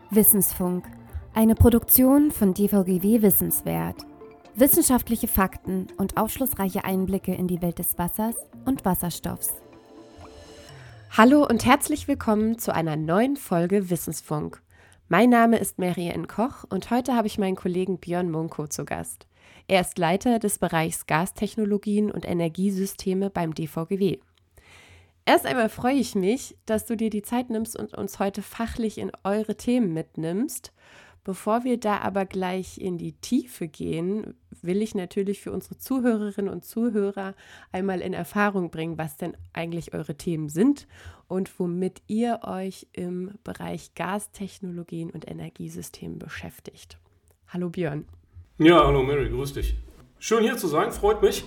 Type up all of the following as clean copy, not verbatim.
Wissensfunk, eine Produktion von DVGW Wissenswert. Wissenschaftliche Fakten und aufschlussreiche Einblicke in die Welt des Wassers und Wasserstoffs. Hallo und herzlich willkommen zu einer neuen Folge Wissensfunk. Mein Name ist Marianne Koch und heute habe ich meinen Kollegen Björn Munko zu Gast. Er ist Leiter des Bereichs Gastechnologien und Energiesysteme beim DVGW. Erst einmal freue ich mich, dass du dir die Zeit nimmst und uns heute fachlich in eure Themen mitnimmst. Bevor wir da aber gleich in die Tiefe gehen, will ich natürlich für unsere Zuhörerinnen und Zuhörer einmal in Erfahrung bringen, was denn eigentlich eure Themen sind und womit ihr euch im Bereich Gastechnologien und Energiesystemen beschäftigt. Hallo Björn. Ja, hallo Mary, grüß dich. Schön hier zu sein, freut mich.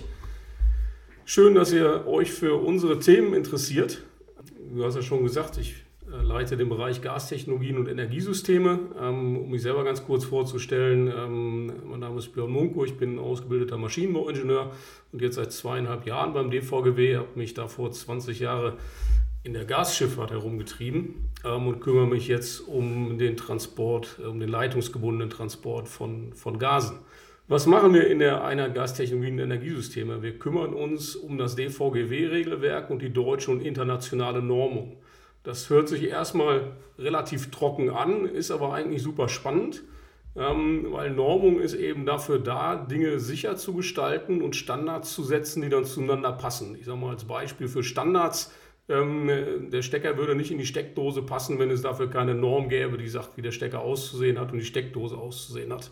Schön, dass ihr euch für unsere Themen interessiert. Du hast ja schon gesagt, ich leite den Bereich Gastechnologien und Energiesysteme. Um mich selber ganz kurz vorzustellen, mein Name ist Björn Munko, ich bin ausgebildeter Maschinenbauingenieur und jetzt seit 2,5 Jahren beim DVGW, habe mich da vor 20 Jahren in der Gasschifffahrt herumgetrieben und kümmere mich jetzt um den Transport, um den leitungsgebundenen Transport von Gasen. Was machen wir in der Einheit Gastechnologien und Energiesysteme? Wir kümmern uns um das DVGW-Regelwerk und die deutsche und internationale Normung. Das hört sich erstmal relativ trocken an, ist aber eigentlich super spannend, weil Normung ist eben dafür da, Dinge sicher zu gestalten und Standards zu setzen, die dann zueinander passen. Ich sage mal als Beispiel für Standards, der Stecker würde nicht in die Steckdose passen, wenn es dafür keine Norm gäbe, die sagt, wie der Stecker auszusehen hat und die Steckdose auszusehen hat.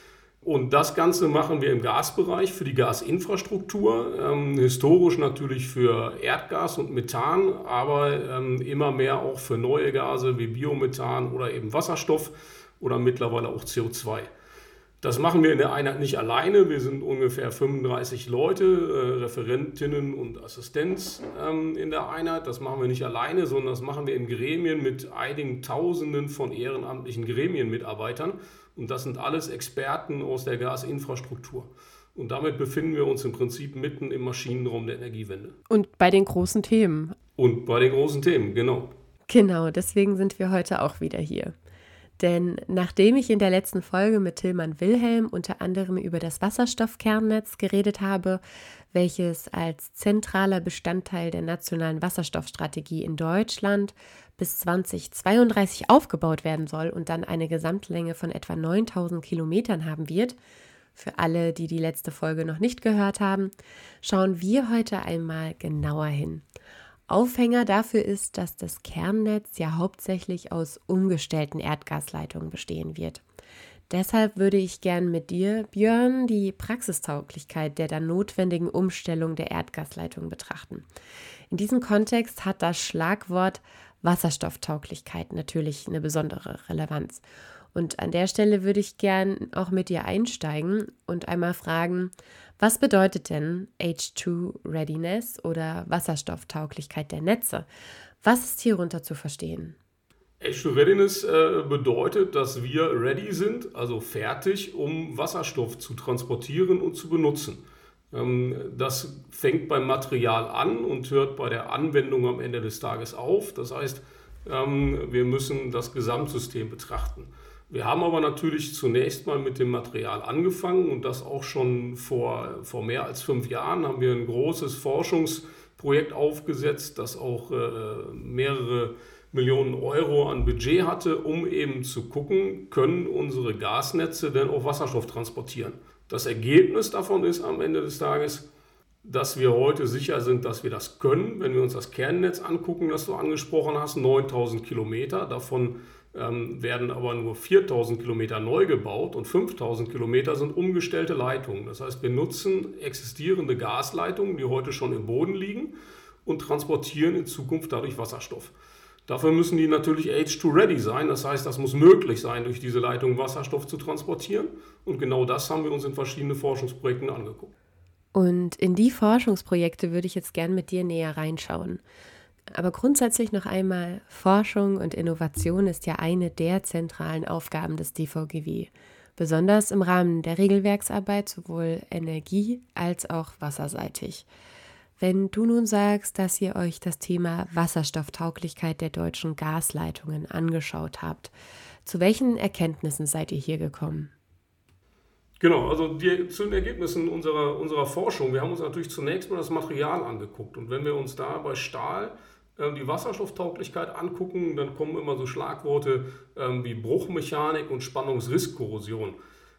Und das Ganze machen wir im Gasbereich für die Gasinfrastruktur, historisch natürlich für Erdgas und Methan, aber immer mehr auch für neue Gase wie Biomethan oder eben Wasserstoff oder mittlerweile auch CO2. Das machen wir in der Einheit nicht alleine, wir sind ungefähr 35 Leute, Referentinnen und Assistenz in der Einheit. Das machen wir nicht alleine, sondern das machen wir in Gremien mit einigen Tausenden von ehrenamtlichen Gremienmitarbeitern. Und das sind alles Experten aus der Gasinfrastruktur. Und damit befinden wir uns im Prinzip mitten im Maschinenraum der Energiewende. Und bei den großen Themen. Und bei den großen Themen, genau. Genau, deswegen sind wir heute auch wieder hier. Denn nachdem ich in der letzten Folge mit Tilman Wilhelm unter anderem über das Wasserstoffkernnetz geredet habe, welches als zentraler Bestandteil der nationalen Wasserstoffstrategie in Deutschland bis 2032 aufgebaut werden soll und dann eine Gesamtlänge von etwa 9.000 Kilometern haben wird, für alle, die die letzte Folge noch nicht gehört haben, schauen wir heute einmal genauer hin. Aufhänger dafür ist, dass das Kernnetz ja hauptsächlich aus umgestellten Erdgasleitungen bestehen wird. Deshalb würde ich gern mit dir, Björn, die Praxistauglichkeit der dann notwendigen Umstellung der Erdgasleitung betrachten. In diesem Kontext hat das Schlagwort Wasserstofftauglichkeit natürlich eine besondere Relevanz. Und an der Stelle würde ich gern auch mit dir einsteigen und einmal fragen, was bedeutet denn H2-Readiness oder Wasserstofftauglichkeit der Netze? Was ist hierunter zu verstehen? H2-Readiness bedeutet, dass wir ready sind, also fertig, um Wasserstoff zu transportieren und zu benutzen. Das fängt beim Material an und hört bei der Anwendung am Ende des Tages auf. Das heißt, wir müssen das Gesamtsystem betrachten. Wir haben aber natürlich zunächst mal mit dem Material angefangen und das auch schon vor mehr als 5 Jahren haben wir ein großes Forschungsprojekt aufgesetzt, das auch mehrere Millionen Euro an Budget hatte, um eben zu gucken, können unsere Gasnetze denn auch Wasserstoff transportieren. Das Ergebnis davon ist am Ende des Tages, dass wir heute sicher sind, dass wir das können. Wenn wir uns das Kernnetz angucken, das du angesprochen hast, 9.000 Kilometer, davon werden aber nur 4.000 Kilometer neu gebaut und 5.000 Kilometer sind umgestellte Leitungen. Das heißt, wir nutzen existierende Gasleitungen, die heute schon im Boden liegen und transportieren in Zukunft dadurch Wasserstoff. Dafür müssen die natürlich H2-ready sein, das heißt, das muss möglich sein, durch diese Leitung Wasserstoff zu transportieren und genau das haben wir uns in verschiedenen Forschungsprojekten angeguckt. Und in die Forschungsprojekte würde ich jetzt gern mit dir näher reinschauen. Aber grundsätzlich noch einmal, Forschung und Innovation ist ja eine der zentralen Aufgaben des DVGW, besonders im Rahmen der Regelwerksarbeit sowohl energie- als auch wasserseitig. Wenn du nun sagst, dass ihr euch das Thema Wasserstofftauglichkeit der deutschen Gasleitungen angeschaut habt, Zu welchen Erkenntnissen seid ihr hier gekommen? Genau, also zu den Ergebnissen unserer Forschung. Wir haben uns natürlich zunächst mal das Material angeguckt. Und wenn wir uns da bei Stahl die Wasserstofftauglichkeit angucken, dann kommen immer so Schlagworte wie Bruchmechanik und Spannungsrisskorrosion.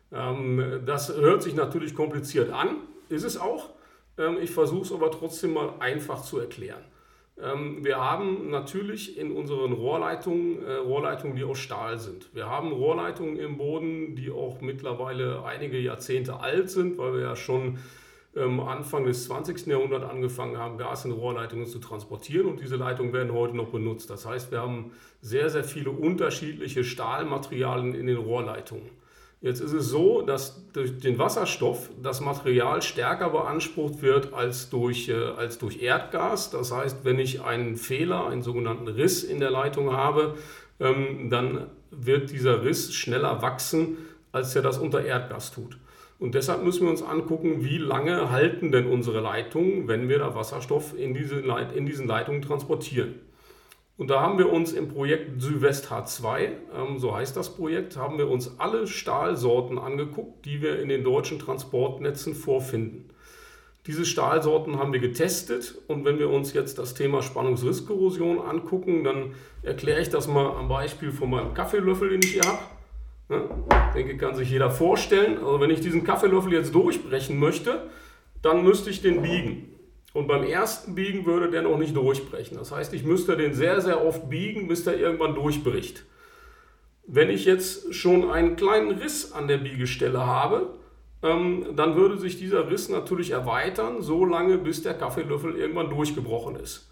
Das hört sich natürlich kompliziert an, ist es auch. Ich versuche es aber trotzdem mal einfach zu erklären. Wir haben natürlich in unseren Rohrleitungen, die aus Stahl sind. Wir haben Rohrleitungen im Boden, die auch mittlerweile einige Jahrzehnte alt sind, weil wir ja schon Anfang des 20. Jahrhunderts angefangen haben, Gas in Rohrleitungen zu transportieren, und diese Leitungen werden heute noch benutzt. Das heißt, wir haben sehr, sehr viele unterschiedliche Stahlmaterialien in den Rohrleitungen. Jetzt ist es so, dass durch den Wasserstoff das Material stärker beansprucht wird als durch Erdgas. Das heißt, wenn ich einen Fehler, einen sogenannten Riss in der Leitung habe, dann wird dieser Riss schneller wachsen, als er das unter Erdgas tut. Und deshalb müssen wir uns angucken, wie lange halten denn unsere Leitungen, wenn wir da Wasserstoff in diesen Leitungen transportieren. Und da haben wir uns im Projekt Südwest H2, so heißt das Projekt, haben wir uns alle Stahlsorten angeguckt, die wir in den deutschen Transportnetzen vorfinden. Diese Stahlsorten haben wir getestet, und wenn wir uns jetzt das Thema Spannungsrisskorrosion angucken, dann erkläre ich das mal am Beispiel von meinem Kaffeelöffel, den ich hier habe. Ich denke, kann sich jeder vorstellen. Also wenn ich diesen Kaffeelöffel jetzt durchbrechen möchte, dann müsste ich den biegen. Und beim ersten Biegen würde der noch nicht durchbrechen. Das heißt, ich müsste den sehr, sehr oft biegen, bis der irgendwann durchbricht. Wenn ich jetzt schon einen kleinen Riss an der Biegestelle habe, dann würde sich dieser Riss natürlich erweitern, so lange, bis der Kaffeelöffel irgendwann durchgebrochen ist.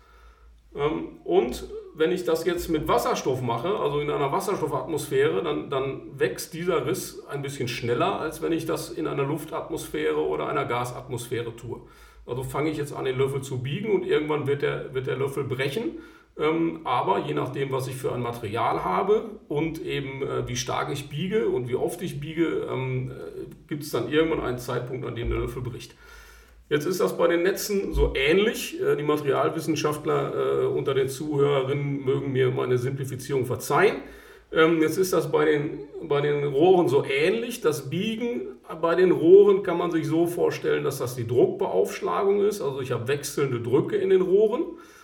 Und wenn ich das jetzt mit Wasserstoff mache, also in einer Wasserstoffatmosphäre, dann wächst dieser Riss ein bisschen schneller, als wenn ich das in einer Luftatmosphäre oder einer Gasatmosphäre tue. Also fange ich jetzt an, den Löffel zu biegen, und irgendwann wird der Löffel brechen. Aber je nachdem, was ich für ein Material habe und eben wie stark ich biege und wie oft ich biege, gibt es dann irgendwann einen Zeitpunkt, an dem der Löffel bricht. Jetzt ist das bei den Netzen so ähnlich. Die Materialwissenschaftler unter den Zuhörerinnen mögen mir meine Simplifizierung verzeihen. Jetzt ist das bei den Rohren so ähnlich. Das Biegen bei den Rohren kann man sich so vorstellen, dass das die Druckbeaufschlagung ist. Also ich habe wechselnde Drücke in den Rohren.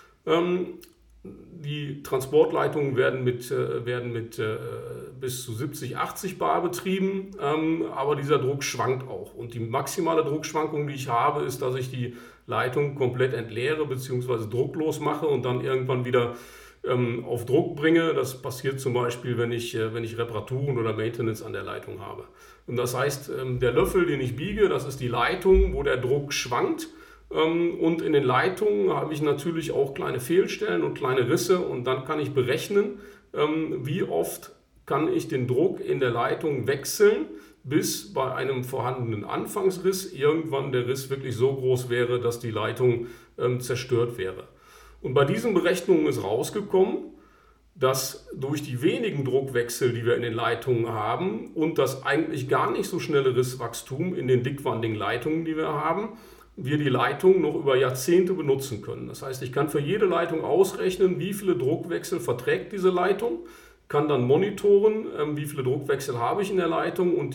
Die Transportleitungen werden mit bis zu 70, 80 bar betrieben, aber dieser Druck schwankt auch. Und die maximale Druckschwankung, die ich habe, ist, dass ich die Leitung komplett entleere bzw. drucklos mache und dann irgendwann wieder auf Druck bringe. Das passiert zum Beispiel, wenn ich Reparaturen oder Maintenance an der Leitung habe. Und das heißt, der Löffel, den ich biege, das ist die Leitung, wo der Druck schwankt. Und in den Leitungen habe ich natürlich auch kleine Fehlstellen und kleine Risse, und dann kann ich berechnen, wie oft kann ich den Druck in der Leitung wechseln, bis bei einem vorhandenen Anfangsriss irgendwann der Riss wirklich so groß wäre, dass die Leitung zerstört wäre. Und bei diesen Berechnungen ist rausgekommen, dass durch die wenigen Druckwechsel, die wir in den Leitungen haben, und das eigentlich gar nicht so schnelle Risswachstum in den dickwandigen Leitungen, die wir haben, wir die Leitung noch über Jahrzehnte benutzen können. Das heißt, ich kann für jede Leitung ausrechnen, wie viele Druckwechsel verträgt diese Leitung, kann dann monitoren, wie viele Druckwechsel habe ich in der Leitung, und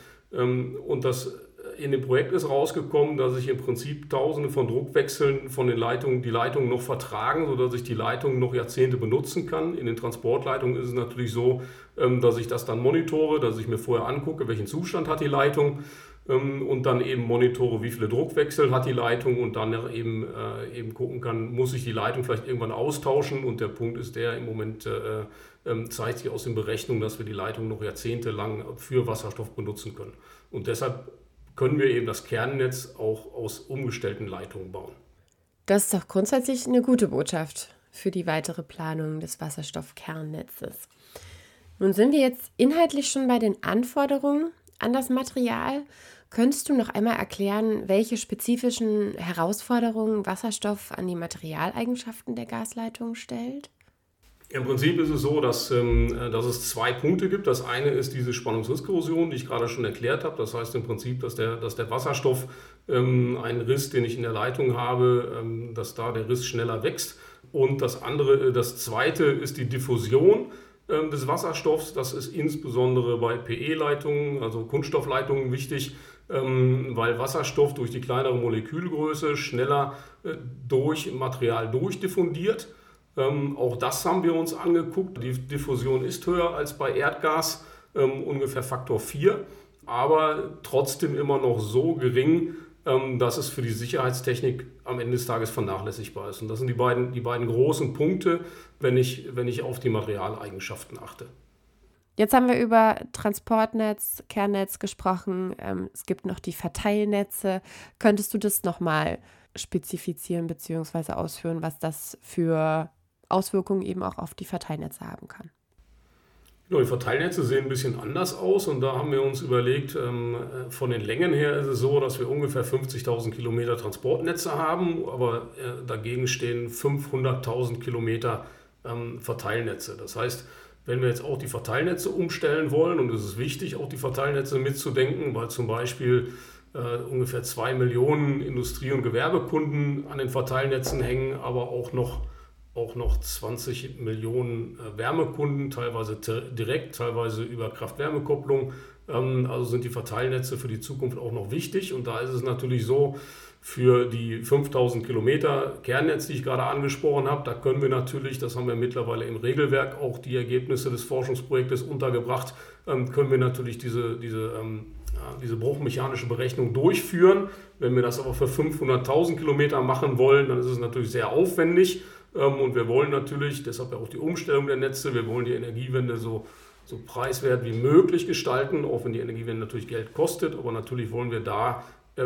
in dem Projekt ist rausgekommen, dass ich im Prinzip Tausende von Druckwechseln von den Leitungen, die Leitungen noch vertragen, sodass ich die Leitungen noch Jahrzehnte benutzen kann. In den Transportleitungen ist es natürlich so, dass ich das dann monitore, dass ich mir vorher angucke, welchen Zustand hat die Leitung, und dann eben monitore, wie viele Druckwechsel hat die Leitung, und dann eben gucken kann, muss ich die Leitung vielleicht irgendwann austauschen. Und der Punkt ist der, im Moment zeigt sich aus den Berechnungen, dass wir die Leitung noch jahrzehntelang für Wasserstoff benutzen können. Und deshalb können wir eben das Kernnetz auch aus umgestellten Leitungen bauen. Das ist doch grundsätzlich eine gute Botschaft für die weitere Planung des Wasserstoffkernnetzes. Nun sind wir jetzt inhaltlich schon bei den Anforderungen an das Material. Könntest du noch einmal erklären, welche spezifischen Herausforderungen Wasserstoff an die Materialeigenschaften der Gasleitung stellt? Im Prinzip ist es so, dass es zwei Punkte gibt. Das eine ist diese Spannungsrisskorrosion, die ich gerade schon erklärt habe. Das heißt im Prinzip, dass der Wasserstoff einen Riss, den ich in der Leitung habe, dass da der Riss schneller wächst. Und das zweite ist die Diffusion. des Wasserstoffs. Das ist insbesondere bei PE-Leitungen, also Kunststoffleitungen, wichtig, weil Wasserstoff durch die kleinere Molekülgröße schneller durch Material durchdiffundiert. Auch das haben wir uns angeguckt. Die Diffusion ist höher als bei Erdgas, ungefähr Faktor 4, aber trotzdem immer noch so gering, dass es für die Sicherheitstechnik am Ende des Tages vernachlässigbar ist. Und das sind die beiden großen Punkte, wenn ich auf die Materialeigenschaften achte. Jetzt haben wir über Transportnetz, Kernnetz gesprochen. Es gibt noch die Verteilnetze. Könntest du das nochmal spezifizieren bzw. ausführen, was das für Auswirkungen eben auch auf die Verteilnetze haben kann? Die Verteilnetze sehen ein bisschen anders aus und da haben wir uns überlegt, von den Längen her ist es so, dass wir ungefähr 50.000 Kilometer Transportnetze haben, aber dagegen stehen 500.000 Kilometer Verteilnetze. Das heißt, wenn wir jetzt auch die Verteilnetze umstellen wollen, und es ist wichtig, auch die Verteilnetze mitzudenken, weil zum Beispiel ungefähr 2 Millionen Industrie- und Gewerbekunden an den Verteilnetzen hängen, aber auch noch 20 Millionen Wärmekunden, teilweise direkt, teilweise über Kraft-Wärme-Kopplung. Also sind die Verteilnetze für die Zukunft auch noch wichtig. Und da ist es natürlich so, für die 5000 Kilometer Kernnetz, die ich gerade angesprochen habe, da können wir natürlich, das haben wir mittlerweile im Regelwerk auch die Ergebnisse des Forschungsprojektes untergebracht, können wir natürlich diese bruchmechanische Berechnung durchführen. Wenn wir das aber für 500.000 Kilometer machen wollen, dann ist es natürlich sehr aufwendig. Und wir wollen natürlich, deshalb ja auch die Umstellung der Netze, wir wollen die Energiewende so preiswert wie möglich gestalten, auch wenn die Energiewende natürlich Geld kostet, aber natürlich wollen wir da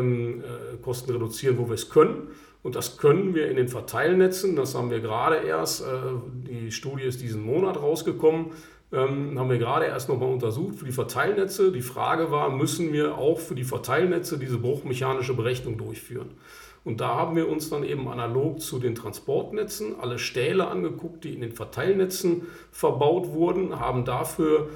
Kosten reduzieren, wo wir es können. Und das können wir in den Verteilnetzen, das haben wir gerade erst, die Studie ist diesen Monat rausgekommen, haben wir gerade erst nochmal untersucht für die Verteilnetze. Die Frage war, müssen wir auch für die Verteilnetze diese bruchmechanische Berechnung durchführen? Und da haben wir uns dann eben analog zu den Transportnetzen alle Stähle angeguckt, die in den Verteilnetzen verbaut wurden, haben dafür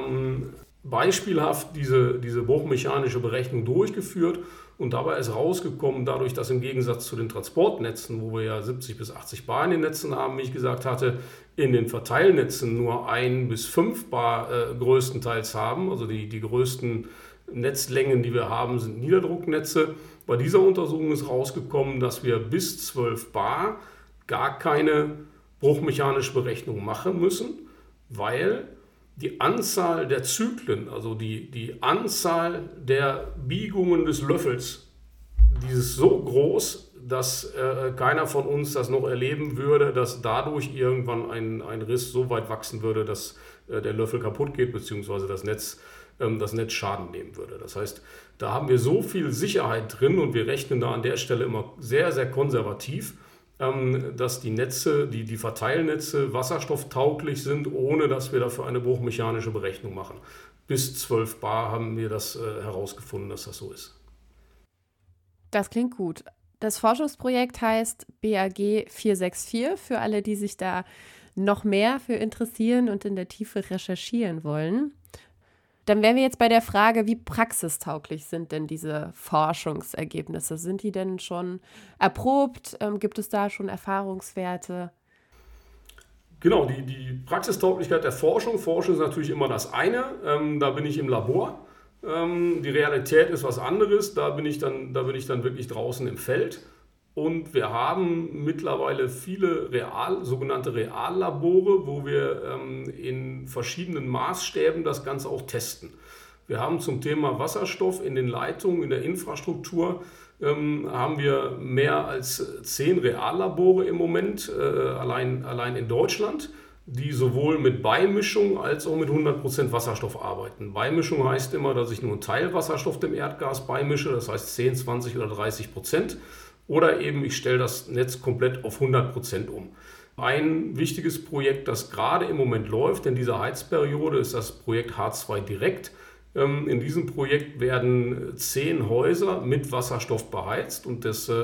beispielhaft diese bruchmechanische Berechnung durchgeführt. Und dabei ist rausgekommen, dadurch, dass im Gegensatz zu den Transportnetzen, wo wir ja 70 bis 80 Bar in den Netzen haben, wie ich gesagt hatte, in den Verteilnetzen nur 1 bis 5 Bar größtenteils haben, also die größten Netzlängen, die wir haben, sind Niederdrucknetze. Bei dieser Untersuchung ist rausgekommen, dass wir bis 12 Bar gar keine bruchmechanische Berechnung machen müssen, weil die Anzahl der Zyklen, also die Anzahl der Biegungen des Löffels, die ist so groß, dass keiner von uns das noch erleben würde, dass dadurch irgendwann ein Riss so weit wachsen würde, dass der Löffel kaputt geht, beziehungsweise das Netz Schaden nehmen würde. Das heißt, da haben wir so viel Sicherheit drin und wir rechnen da an der Stelle immer sehr, sehr konservativ, dass die Netze, die Verteilnetze wasserstofftauglich sind, ohne dass wir dafür eine bruchmechanische Berechnung machen. Bis 12 Bar haben wir das herausgefunden, dass das so ist. Das klingt gut. Das Forschungsprojekt heißt BAG 464 für alle, die sich da noch mehr für interessieren und in der Tiefe recherchieren wollen. Dann wären wir jetzt bei der Frage, wie praxistauglich sind denn diese Forschungsergebnisse? Sind die denn schon erprobt? Gibt es da schon Erfahrungswerte? Genau, die Praxistauglichkeit der Forschung. Forschung ist natürlich immer das eine. Da bin ich im Labor. Die Realität ist was anderes. Da bin ich dann wirklich draußen im Feld. Und wir haben mittlerweile viele sogenannte Reallabore, wo wir in verschiedenen Maßstäben das Ganze auch testen. Wir haben zum Thema Wasserstoff in den Leitungen, in der Infrastruktur, haben wir mehr als 10 Reallabore im Moment, allein in Deutschland, die sowohl mit Beimischung als auch mit 100% Wasserstoff arbeiten. Beimischung heißt immer, dass ich nur einen Teil Wasserstoff dem Erdgas beimische, das heißt 10, 20 oder 30%. Oder eben ich stelle das Netz komplett auf 100% um. Ein wichtiges Projekt, das gerade im Moment läuft in dieser Heizperiode, ist das Projekt H2 Direkt. In diesem Projekt werden 10 Häuser mit Wasserstoff beheizt und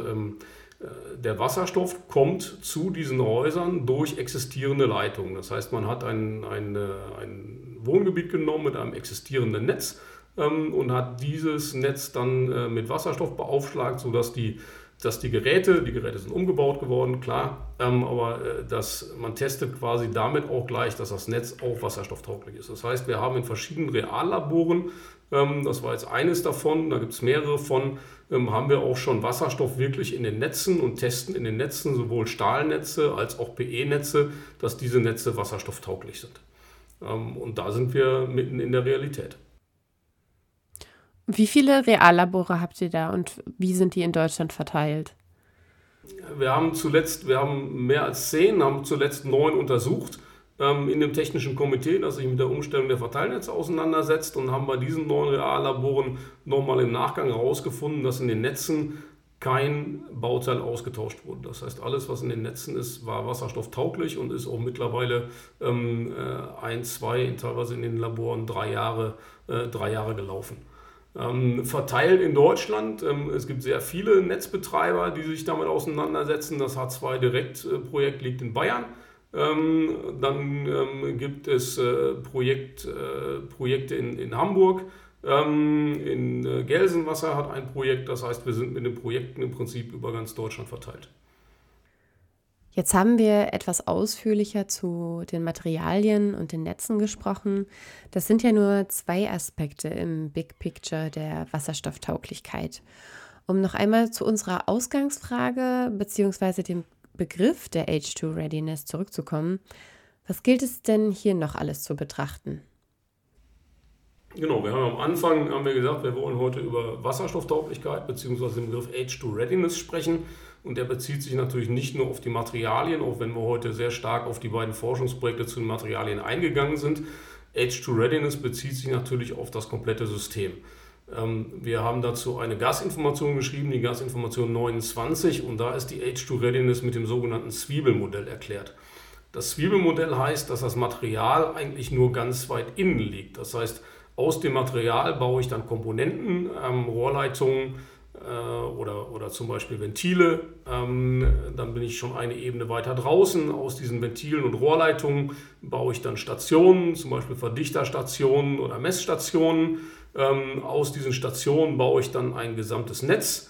der Wasserstoff kommt zu diesen Häusern durch existierende Leitungen. Das heißt, man hat ein Wohngebiet genommen mit einem existierenden Netz und hat dieses Netz dann mit Wasserstoff beaufschlagt, sodass die dass die Geräte sind umgebaut geworden, klar, aber man testet quasi damit auch gleich, dass das Netz auch wasserstofftauglich ist. Das heißt, wir haben in verschiedenen Reallaboren, das war jetzt eines davon, da gibt es mehrere von, haben wir auch schon Wasserstoff wirklich in den Netzen und testen in den Netzen sowohl Stahlnetze als auch PE-Netze, dass diese Netze wasserstofftauglich sind. Und da sind wir mitten in der Realität. Wie viele Reallabore habt ihr da und wie sind die in Deutschland verteilt? Wir haben mehr als 10, haben zuletzt 9 untersucht in dem technischen Komitee, das sich mit der Umstellung der Verteilnetze auseinandersetzt, und haben bei diesen 9 Reallaboren nochmal im Nachgang herausgefunden, dass in den Netzen kein Bauteil ausgetauscht wurde. Das heißt, alles, was in den Netzen ist, war wasserstofftauglich und ist auch mittlerweile 1, 2, teilweise in den Laboren 3 Jahre gelaufen. Verteilt in Deutschland. Es gibt sehr viele Netzbetreiber, die sich damit auseinandersetzen. Das H2-Direkt-Projekt liegt in Bayern. Dann gibt es Projekte in Hamburg. In Gelsenwasser hat ein Projekt. Das heißt, wir sind mit den Projekten im Prinzip über ganz Deutschland verteilt. Jetzt haben wir etwas ausführlicher zu den Materialien und den Netzen gesprochen. Das sind ja nur 2 Aspekte im Big Picture der Wasserstofftauglichkeit. Um noch einmal zu unserer Ausgangsfrage bzw. dem Begriff der H2-Readiness zurückzukommen, was gilt es denn hier noch alles zu betrachten? Genau, wir haben am Anfang gesagt, wir wollen heute über Wasserstofftauglichkeit bzw. den Begriff H2-Readiness sprechen. Und der bezieht sich natürlich nicht nur auf die Materialien, auch wenn wir heute sehr stark auf die beiden Forschungsprojekte zu den Materialien eingegangen sind. H2-Readiness bezieht sich natürlich auf das komplette System. Wir haben dazu eine Gasinformation geschrieben, die Gasinformation 29, und da ist die H2-Readiness mit dem sogenannten Zwiebelmodell erklärt. Das Zwiebelmodell heißt, dass das Material eigentlich nur ganz weit innen liegt. Das heißt, aus dem Material baue ich dann Komponenten, Rohrleitungen, oder zum Beispiel Ventile, dann bin ich schon eine Ebene weiter draußen. Aus diesen Ventilen und Rohrleitungen baue ich dann Stationen, zum Beispiel Verdichterstationen oder Messstationen. Aus diesen Stationen baue ich dann ein gesamtes Netz,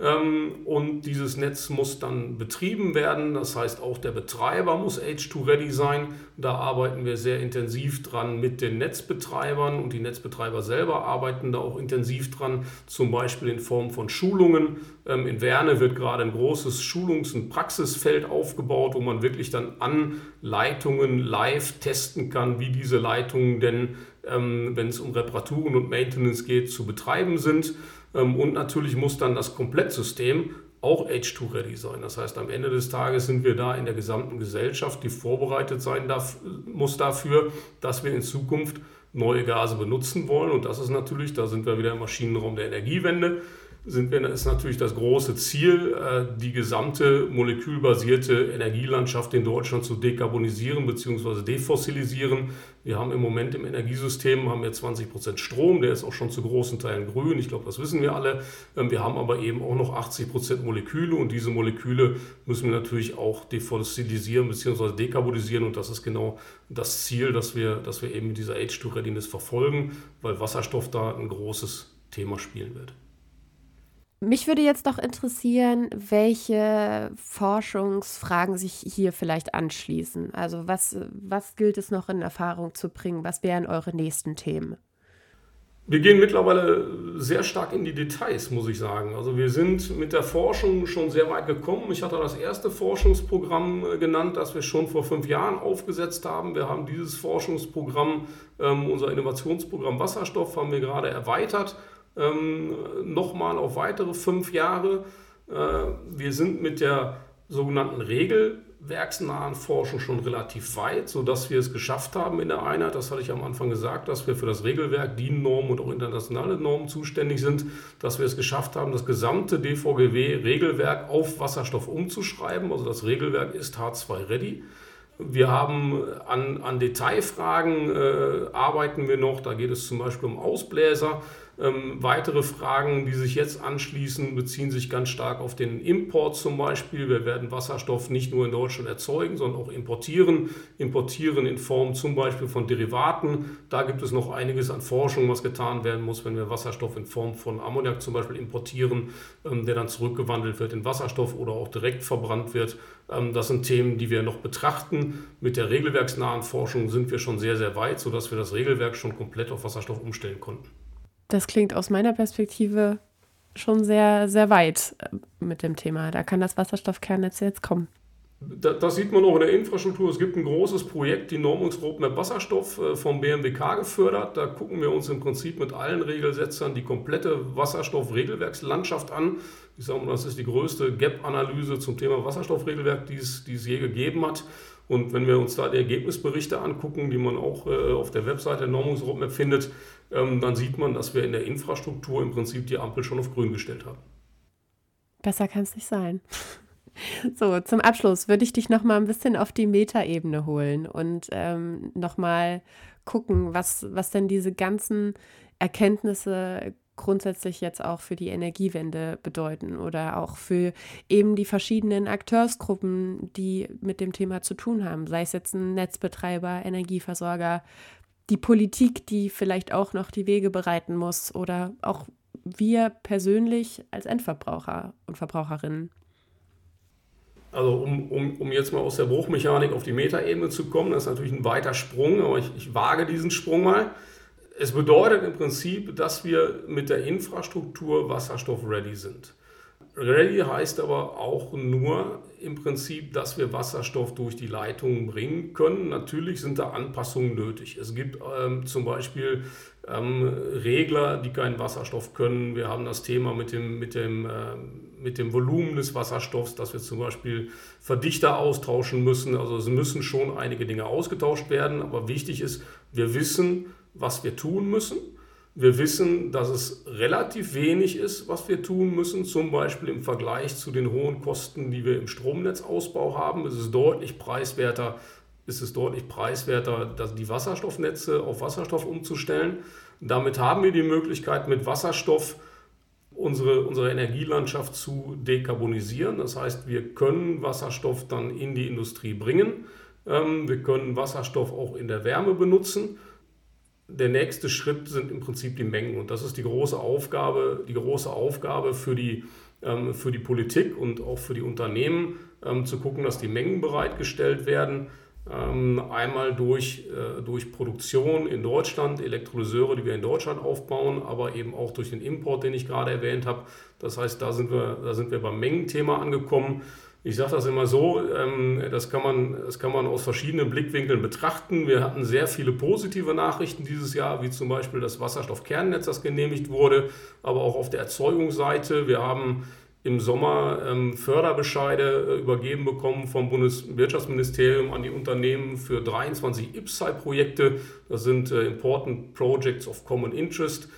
und dieses Netz muss dann betrieben werden. Das heißt, auch der Betreiber muss H2-ready sein. Da arbeiten wir sehr intensiv dran mit den Netzbetreibern, und die Netzbetreiber selber arbeiten da auch intensiv dran, zum Beispiel in Form von Schulungen. In Werne wird gerade ein großes Schulungs- und Praxisfeld aufgebaut, wo man wirklich dann an Leitungen live testen kann, wie diese Leitungen denn, wenn es um Reparaturen und Maintenance geht, zu betreiben sind. Und natürlich muss dann das Komplettsystem auch H2-ready sein. Das heißt, am Ende des Tages sind wir da in der gesamten Gesellschaft, die vorbereitet sein muss dafür, dass wir in Zukunft neue Gase benutzen wollen. Und das ist natürlich, da sind wir wieder im Maschinenraum der Energiewende, ist natürlich das große Ziel, die gesamte molekülbasierte Energielandschaft in Deutschland zu dekarbonisieren bzw. defossilisieren. Wir haben im Moment im Energiesystem 20% Strom, der ist auch schon zu großen Teilen grün, ich glaube, das wissen wir alle. Wir haben aber eben auch noch 80% Moleküle, und diese Moleküle müssen wir natürlich auch defossilisieren bzw. dekarbonisieren, und das ist genau das Ziel, das wir eben mit dieser H2-Readiness verfolgen, weil Wasserstoff da ein großes Thema spielen wird. Mich würde jetzt noch interessieren, welche Forschungsfragen sich hier vielleicht anschließen. Also was gilt es noch in Erfahrung zu bringen? Was wären eure nächsten Themen? Wir gehen mittlerweile sehr stark in die Details, muss ich sagen. Also wir sind mit der Forschung schon sehr weit gekommen. Ich hatte das erste Forschungsprogramm genannt, das wir schon vor 5 Jahren aufgesetzt haben. Wir haben dieses Forschungsprogramm, unser Innovationsprogramm Wasserstoff, haben wir gerade erweitert. Nochmal auf weitere 5 Jahre. Wir sind mit der sogenannten regelwerksnahen Forschung schon relativ weit, sodass wir es geschafft haben in der Einheit, das hatte ich am Anfang gesagt, dass wir für das Regelwerk, DIN-Normen und auch internationale Normen zuständig sind, dass wir es geschafft haben, das gesamte DVGW-Regelwerk auf Wasserstoff umzuschreiben. Also das Regelwerk ist H2-ready. Wir haben an Detailfragen arbeiten wir noch, da geht es zum Beispiel um Ausbläser. Weitere Fragen, die sich jetzt anschließen, beziehen sich ganz stark auf den Import zum Beispiel. Wir werden Wasserstoff nicht nur in Deutschland erzeugen, sondern auch importieren. Importieren in Form zum Beispiel von Derivaten. Da gibt es noch einiges an Forschung, was getan werden muss, wenn wir Wasserstoff in Form von Ammoniak zum Beispiel importieren, der dann zurückgewandelt wird in Wasserstoff oder auch direkt verbrannt wird. Das sind Themen, die wir noch betrachten. Mit der regelwerksnahen Forschung sind wir schon sehr, sehr weit, sodass wir das Regelwerk schon komplett auf Wasserstoff umstellen konnten. Das klingt aus meiner Perspektive schon sehr, sehr weit mit dem Thema. Da kann das Wasserstoffkernnetz jetzt kommen. Das sieht man auch in der Infrastruktur. Es gibt ein großes Projekt, die Normungsroadmap Wasserstoff vom BMWK gefördert. Da gucken wir uns im Prinzip mit allen Regelsetzern die komplette Wasserstoffregelwerkslandschaft an. Ich sage mal, das ist die größte Gap-Analyse zum Thema Wasserstoffregelwerk, die es je gegeben hat. Und wenn wir uns da die Ergebnisberichte angucken, die man auch auf der Webseite der Normungsroadmap findet, dann sieht man, dass wir in der Infrastruktur im Prinzip die Ampel schon auf grün gestellt haben. Besser kann es nicht sein. So, zum Abschluss würde ich dich noch mal ein bisschen auf die Metaebene holen und noch mal gucken, was denn diese ganzen Erkenntnisse grundsätzlich jetzt auch für die Energiewende bedeuten oder auch für eben die verschiedenen Akteursgruppen, die mit dem Thema zu tun haben, sei es jetzt ein Netzbetreiber, Energieversorger, die Politik, die vielleicht auch noch die Wege bereiten muss oder auch wir persönlich als Endverbraucher und Verbraucherinnen. Also um jetzt mal aus der Bruchmechanik auf die Metaebene zu kommen, das ist natürlich ein weiter Sprung, aber ich wage diesen Sprung mal. Es bedeutet im Prinzip, dass wir mit der Infrastruktur wasserstoff-ready sind. Ready heißt aber auch nur im Prinzip, dass wir Wasserstoff durch die Leitungen bringen können. Natürlich sind da Anpassungen nötig. Es gibt zum Beispiel Regler, die keinen Wasserstoff können. Wir haben das Thema mit dem Volumen des Wasserstoffs, dass wir zum Beispiel Verdichter austauschen müssen. Also es müssen schon einige Dinge ausgetauscht werden. Aber wichtig ist, wir wissen, was wir tun müssen. Wir wissen, dass es relativ wenig ist, was wir tun müssen, zum Beispiel im Vergleich zu den hohen Kosten, die wir im Stromnetzausbau haben. Es ist deutlich preiswerter, die Wasserstoffnetze auf Wasserstoff umzustellen. Damit haben wir die Möglichkeit, mit Wasserstoff unsere Energielandschaft zu dekarbonisieren. Das heißt, wir können Wasserstoff dann in die Industrie bringen. Wir können Wasserstoff auch in der Wärme benutzen. Der nächste Schritt sind im Prinzip die Mengen und das ist die große Aufgabe für die Politik und auch für die Unternehmen, zu gucken, dass die Mengen bereitgestellt werden. Einmal durch Produktion in Deutschland, Elektrolyseure, die wir in Deutschland aufbauen, aber eben auch durch den Import, den ich gerade erwähnt habe. Das heißt, da sind wir beim Mengenthema angekommen. Ich sage das immer so, das kann man aus verschiedenen Blickwinkeln betrachten. Wir hatten sehr viele positive Nachrichten dieses Jahr, wie zum Beispiel das Wasserstoffkernnetz, das genehmigt wurde, aber auch auf der Erzeugungsseite. Wir haben im Sommer Förderbescheide übergeben bekommen vom Bundeswirtschaftsministerium an die Unternehmen für 23 IPCEI-Projekte. Das sind Important Projects of Common Interest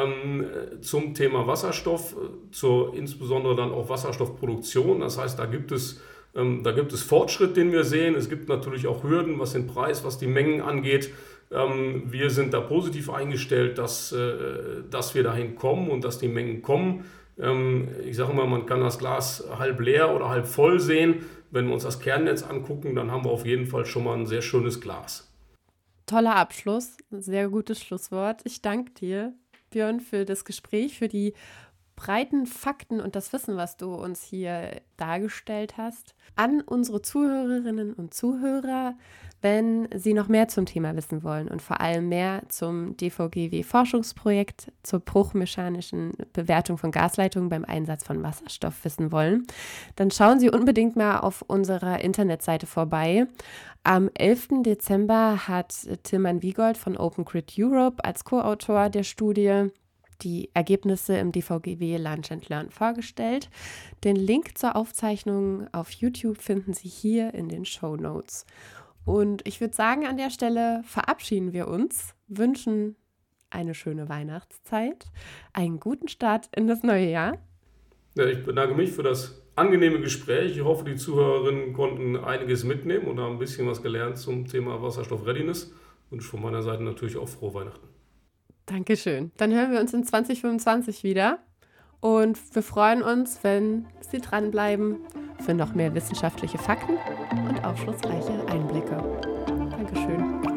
zum Thema Wasserstoff, insbesondere dann auch Wasserstoffproduktion. Das heißt, da gibt es Fortschritt, den wir sehen. Es gibt natürlich auch Hürden, was den Preis, was die Mengen angeht. Wir sind da positiv eingestellt, dass wir dahin kommen und dass die Mengen kommen. Ich sage mal, man kann das Glas halb leer oder halb voll sehen. Wenn wir uns das Kernnetz angucken, dann haben wir auf jeden Fall schon mal ein sehr schönes Glas. Toller Abschluss, ein sehr gutes Schlusswort. Ich danke dir, Björn, für das Gespräch, für die breiten Fakten und das Wissen, was du uns hier dargestellt hast. An unsere Zuhörerinnen und Zuhörer, wenn Sie noch mehr zum Thema wissen wollen und vor allem mehr zum DVGW-Forschungsprojekt zur bruchmechanischen Bewertung von Gasleitungen beim Einsatz von Wasserstoff wissen wollen, dann schauen Sie unbedingt mal auf unserer Internetseite vorbei. Am 11. Dezember hat Tilman Wiegold von Open Grid Europe als Co-Autor der Studie die Ergebnisse im DVGW Lunch and Learn vorgestellt. Den Link zur Aufzeichnung auf YouTube finden Sie hier in den Shownotes. Und ich würde sagen, an der Stelle verabschieden wir uns, wünschen eine schöne Weihnachtszeit, einen guten Start in das neue Jahr. Ja, ich bedanke mich für das angenehme Gespräch. Ich hoffe, die Zuhörerinnen konnten einiges mitnehmen und haben ein bisschen was gelernt zum Thema Wasserstoff-Readiness. Und von meiner Seite natürlich auch frohe Weihnachten. Dankeschön. Dann hören wir uns in 2025 wieder. Und wir freuen uns, wenn Sie dranbleiben für noch mehr wissenschaftliche Fakten und aufschlussreiche Einblicke. Dankeschön.